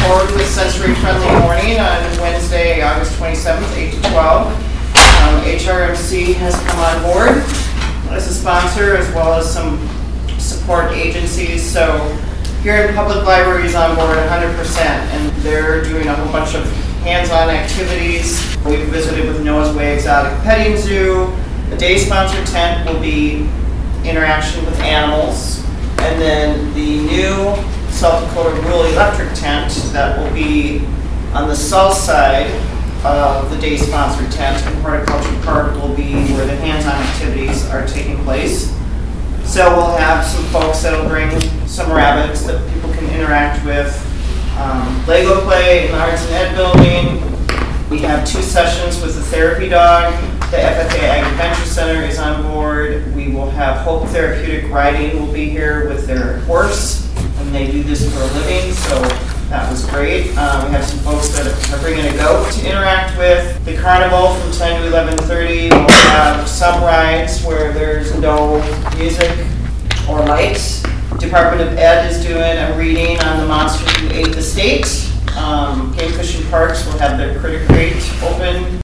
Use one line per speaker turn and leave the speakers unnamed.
forward with Sensory Friendly Morning on Wednesday, August 27th, 8 to 12. HRMC has come on board as a sponsor, as well as some support agencies. So here in Public Library is on board 100%, and they're doing a whole bunch of hands-on activities. We've visited with Noah's Way Exotic Petting Zoo. The day sponsor tent will be interaction with animals, and then the new South Dakota Rural Electric tent that will be on the south side of the day sponsor tent in Horticulture Park will be where the hands-on activities are taking place. So we'll have some folks that'll bring some rabbits that people can interact with, Lego play in the Arts and Ed building. We have 2 sessions with the therapy dog. The FFA Ag Adventure Center is on board. We will have Hope Therapeutic Riding will be here with their horse, and they do this for a living, so that was great. We have some folks that are bringing a goat to interact with. The carnival from 10 to 11:30 will have some rides where there's no music or lights. Department of Ed is doing a reading on the monsters who ate the state. Game Fish and Parks will have their critter crate open